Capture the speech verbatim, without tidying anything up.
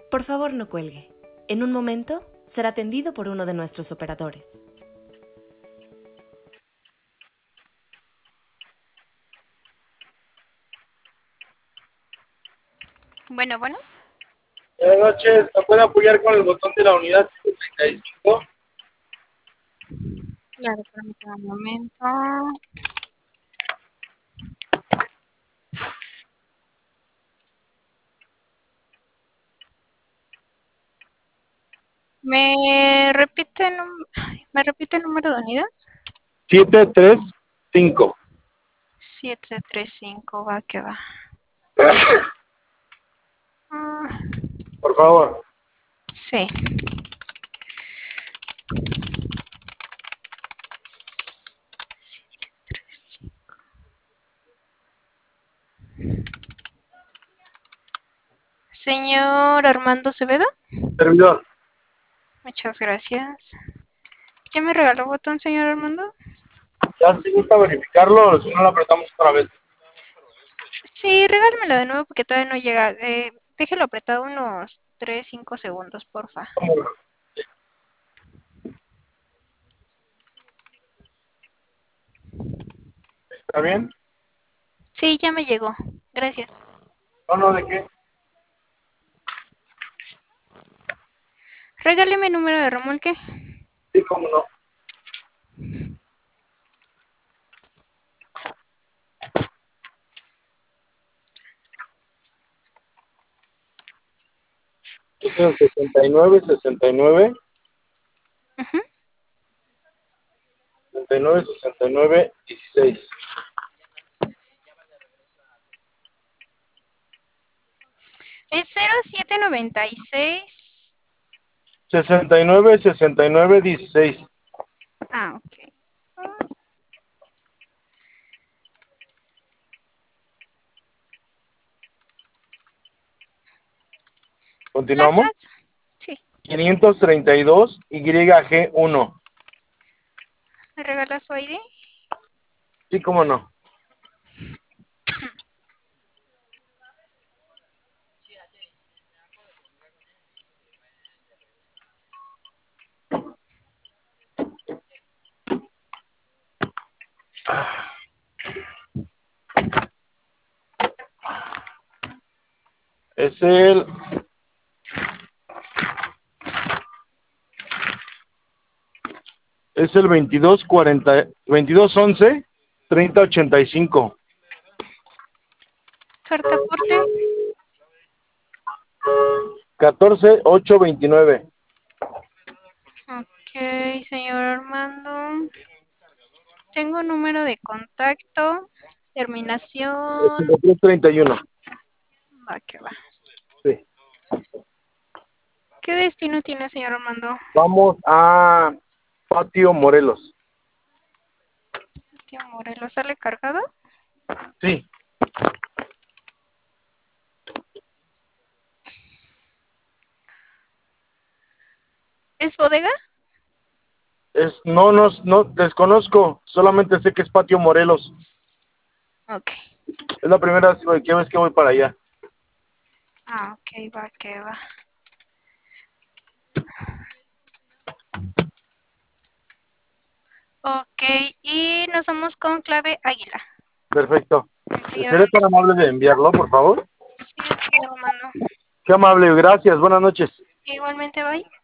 Por favor, no cuelgue. En un momento será atendido por uno de nuestros operadores. Bueno, bueno. Buenas noches, ¿me puede apoyar con el botón de la unidad ciento treinta y cinco? Claro, permítame un momento. ¿Me repite, el num- ay, ¿me repite el número de unidad? siete tres cinco. siete tres cinco, va que va. Ah, Por favor. sí. Señor Armando Acevedo, Servidor. muchas gracias. ¿Ya me regaló botón, señor Armando? ¿Ya si gusta verificarlo o si no lo apretamos otra vez? Sí, regálemelo de nuevo porque todavía no llega. Eh, déjelo apretado unos tres cinco segundos, porfa. ¿Cómo no? ¿Está bien? Sí, ya me llegó. Gracias. No, no, ¿de qué? Regáleme el número de remolque. Sí, cómo no. Es el sesenta y nueve, sesenta y nueve, Ujú. sesenta y nueve, sesenta y nueve, dieciséis. Es cero siete noventa y seis. sesenta y nueve, sesenta y nueve, dieciséis. Ah, ok. Continuamos. Placas. Sí. quinientos treinta y dos Y G uno. ¿Me regala su I D? Sí, cómo no. Es el es el veintidós cuarenta, veintidós once, treinta ochenta y cinco. Carta aporte. catorce ocho veintinueve. Ok, señor Armando. Tengo número de contacto. Terminación. ochenta y tres treinta y uno. Va que va. Sí. ¿Qué destino tiene, señor Armando? Vamos a Patio Morelos. Tío Morelos, ¿sale cargado? Sí. ¿Es bodega? Es no no no desconozco, solamente sé que es Patio Morelos. Ok. Es la primera vez que ves que voy para allá. Ah, ok, va que va. Ok, y nos vamos con clave águila. Perfecto. Señor ¿Seré tan amable de enviarlo, por favor? Sí, señor Armando. Qué amable, gracias. Buenas noches. Igualmente, bye.